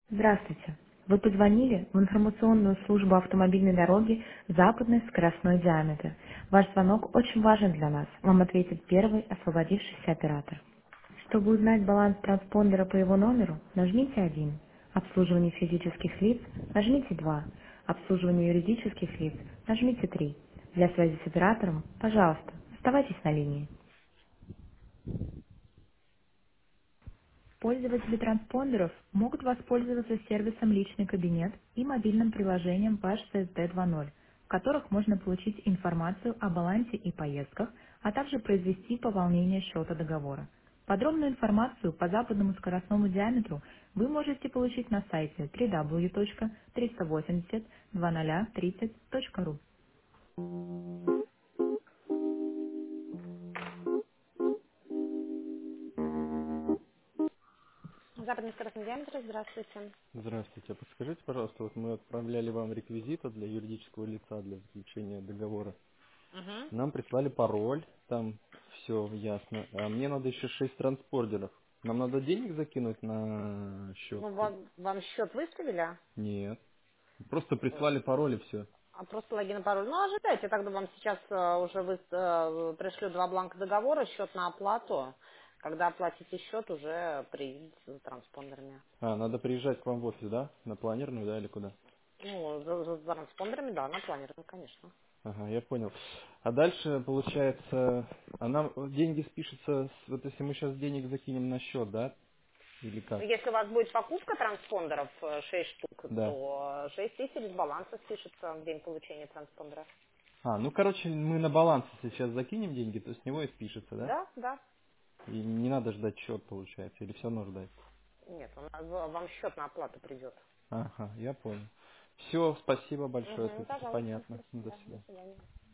Здравствуйте. Вы позвонили в информационную службу автомобильной дороги «Западный скоростной диаметр». Ваш звонок очень важен для нас. Вам ответит первый освободившийся оператор. Чтобы узнать баланс транспондера по его номеру, нажмите 1. Обслуживание физических лиц, нажмите 2. Обслуживание юридических лиц, нажмите 3. Для связи с оператором, пожалуйста, оставайтесь на линии. Пользователи транспондеров могут воспользоваться сервисом «Личный кабинет» и мобильным приложением Page CSD 2.0, в которых можно получить информацию о балансе и поездках, а также произвести пополнение счета договора. Подробную информацию по западному скоростному диаметру вы можете получить на сайте www.380.2030.ru. Западный скоростной диаметр, здравствуйте. Здравствуйте. А подскажите, пожалуйста, вот мы отправляли вам реквизиты для юридического лица для заключения договора. Мгм. Нам прислали пароль, там все ясно. А мне надо еще 6 транспортеров. Нам надо денег закинуть на счет? Ну, вам счет выставили? Нет. Просто прислали пароль и все. А просто логин и пароль. Ну, ожидайте, тогда вам сейчас уже пришлю два бланка договора, счет на оплату. Когда оплатите счет, уже приедете за транспондерами. А, надо приезжать к вам в офис, да? На планерную, да, или куда? Ну, за транспондерами, да, на планерную, конечно. Ага, я понял. А дальше, получается, а нам деньги спишутся, вот если мы сейчас денег закинем на счет, да? Или как? Если у вас будет покупка транспондеров 6 штук, Да. то 6 тысяч с баланса спишется в день получения транспондера. А, ну, короче, мы на баланс сейчас закинем деньги, то с него и спишется, да? Да, да. И не надо ждать счет, получается, или все равно ждать? Нет, вам счет на оплату придет. Ага, я понял. Все, спасибо большое, Угу, это все пожалуйста. понятно. До Да, до свидания. свидания.